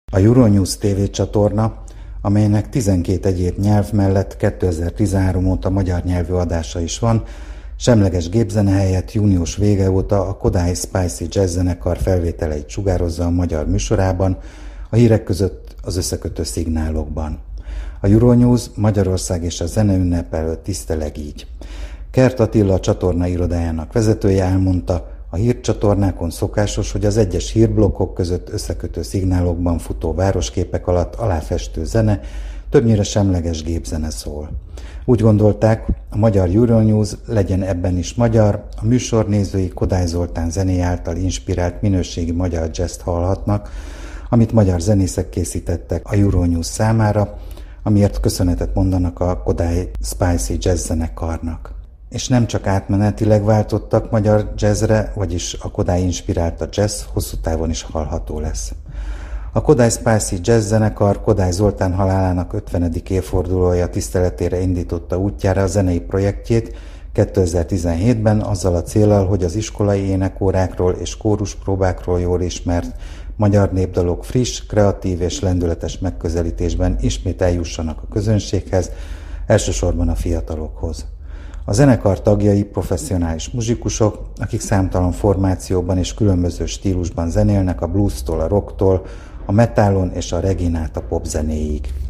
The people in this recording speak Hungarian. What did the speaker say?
A Euronews TV csatorna, amelynek 12 egyéb nyelv mellett 2013 óta magyar nyelvű adása is van, semleges gépzene helyett június vége óta a Kodály Spicy Jazz zenekar felvételeit sugározza a magyar műsorában, a hírek között az összekötő szignálokban. A Euronews Magyarország és a zeneünnep előtt tiszteleg így. Kert Attila, a csatorna irodájának vezetője elmondta, a hírcsatornákon szokásos, hogy az egyes hírblokkok között összekötő szignálokban futó városképek alatt aláfestő zene, többnyire semleges gépzene szól. Úgy gondolták, a magyar Euronews legyen ebben is magyar, a műsor nézői Kodály Zoltán zené által inspirált minőségi magyar jazzt hallhatnak, amit magyar zenészek készítettek a Euronews számára, amiért köszönetet mondanak a Kodály Spicy Jazz zenekarnak. És nem csak átmenetileg váltottak magyar jazzre, vagyis a Kodály inspirálta jazz hosszú távon is hallható lesz. A Kodály Spicy Jazz zenekar Kodály Zoltán halálának 50. évfordulója tiszteletére indította útjára a zenei projektjét 2017-ben azzal a céllal, hogy az iskolai énekórákról és kóruspróbákról jól ismert magyar népdalok friss, kreatív és lendületes megközelítésben ismét eljussanak a közönséghez, elsősorban a fiatalokhoz. A zenekar tagjai professzionális muzsikusok, akik számtalan formációban és különböző stílusban zenélnek a blues-tól a rocktól, a metalon és a reggae-n át a popzenéig.